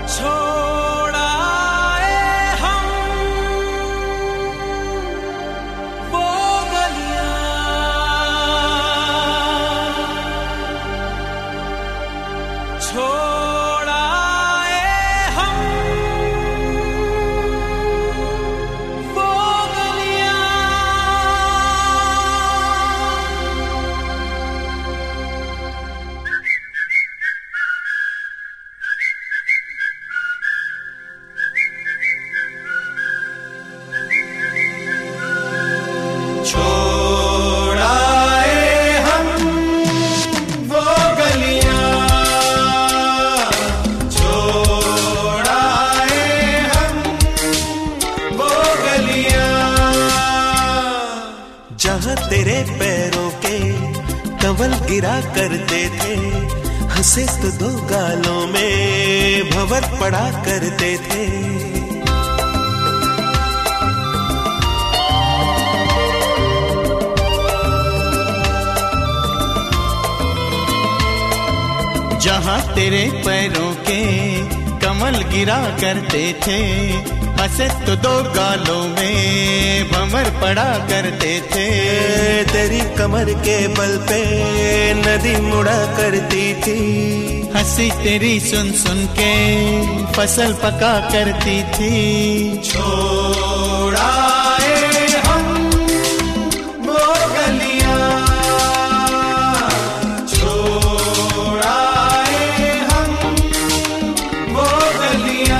तेरे पैरों के कंवल गिरा करते थे, हंसे तो दो गालों में भंवर पड़ा करते थे। जहाँ तेरे पैरों के कमल गिरा करते थे, हंसे तो दो गालों में भंवर पड़ा करते थे। तेरी कमर के बल पे नदी मुड़ा करती थी, हंसी तेरी सुन सुन के फसल पका करती थी। छोड़ाए हम वो गलियां, छोड़ाए हम वो गलियां।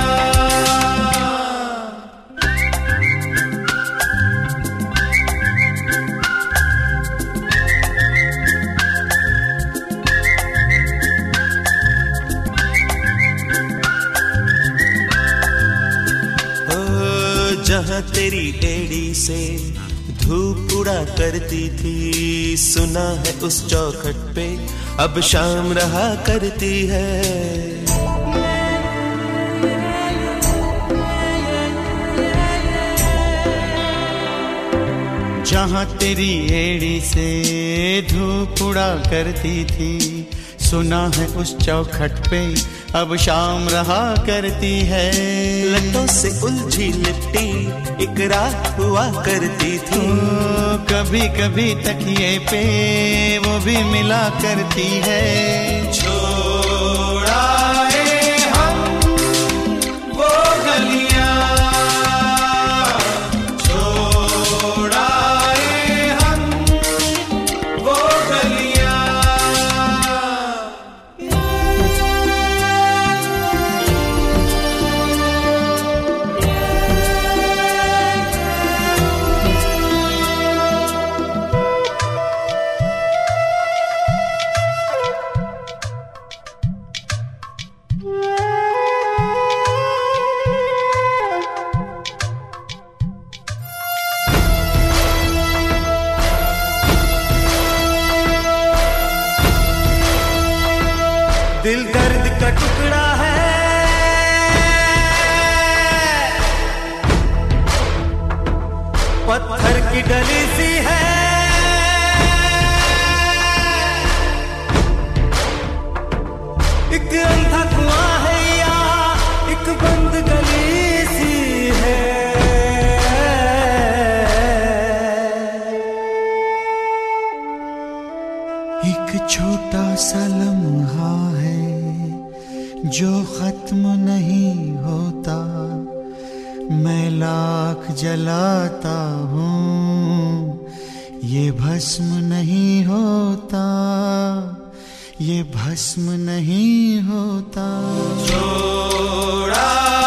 जहाँ तेरी एड़ी से धूप उड़ा करती थी, सुना है उस चौखट पे अब शाम रहा करती है। जहाँ तेरी एड़ी से धूप उड़ा करती थी, सुना है उस चौखट पे अब शाम रहा करती है। लटों से उलझी लिपटी एक रात हुआ करती थी, कभी कभी तकिए पे वो भी मिला करती है। छोड़ाए हम वो गलियां, छोड़ाए हम वो गलियां। दिल दर्द का टुकड़ा है, पत्थर की डली सी है। एक अंधा कुआं है या एक बंद गली सी है। एक छोटा सा लम्हा है जो खत्म नहीं होता, मैं लाख जलाता हूँ ये भस्म नहीं होता, ये भस्म नहीं होता। छोड़ा